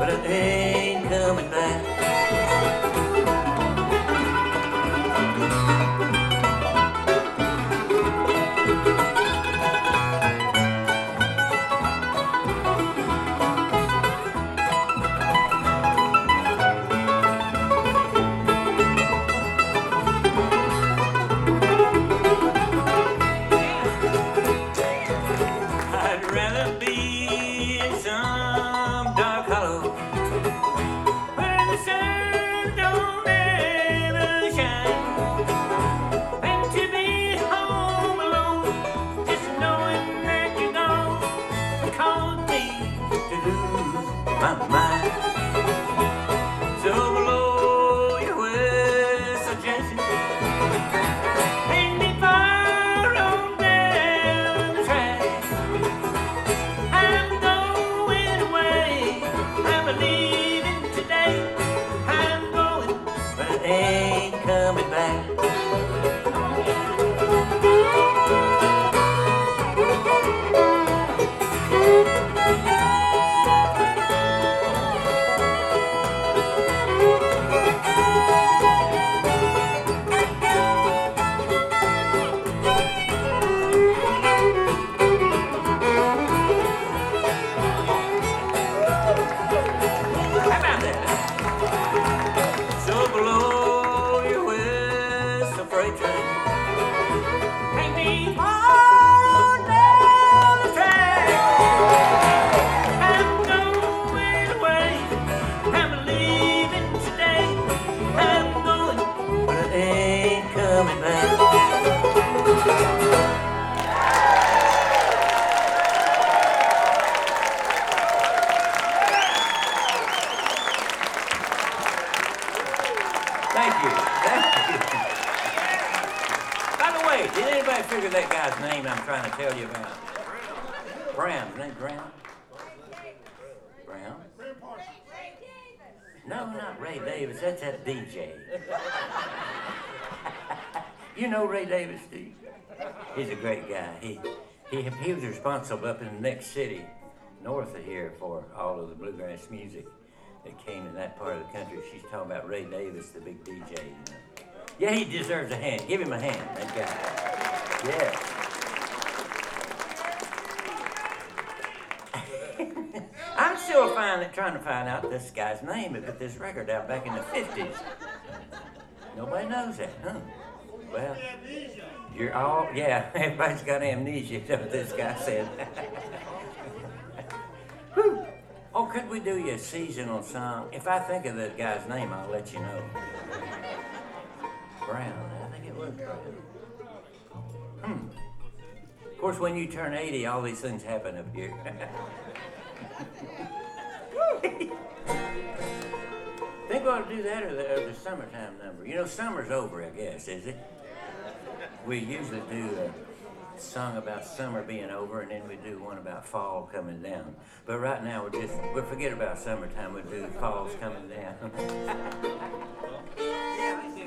but it ain't coming back. I'd rather be in some dark hollow where the sun don't ever shine than to be home alone, just knowing that you're gone caused me to lose my mind. So blow your whistle, Jason, take me far on down the track. I'm going away, I'm leaving today. I'm going, but it ain't coming back. How about that? So blow your whistle, freight train, take me far down the track. I'm going away, I'm leaving today. I'm going, but it ain't coming back. Thank you. Thank you. By the way, did anybody figure that guy's name I'm trying to tell you about? Brown. His name's Brown? Brown? No, not Ray Davis. That's that DJ. You know Ray Davis, Steve? He's a great guy. He was responsible up in the next city north of here for all of the bluegrass music that came in that part of the country. She's talking about Ray Davis, the big DJ. You know. Yeah, he deserves a hand. Give him a hand, that guy. Yes. I'm still trying to find out this guy's name. He put this record out back in the 50s. Nobody knows that, huh? Well, you're all, yeah, everybody's got amnesia, that's what this guy said. Whew. Oh, could we do you a seasonal song? If I think of that guy's name, I'll let you know. Brown, I think it was Brown. Of course, when you turn 80, all these things happen up here. Think we ought to do that or the summertime number. You know, summer's over, I guess, is it? We usually do a song about summer being over, and then we do one about fall coming down. But right now, we'll forget about summertime. We'll do fall's coming down.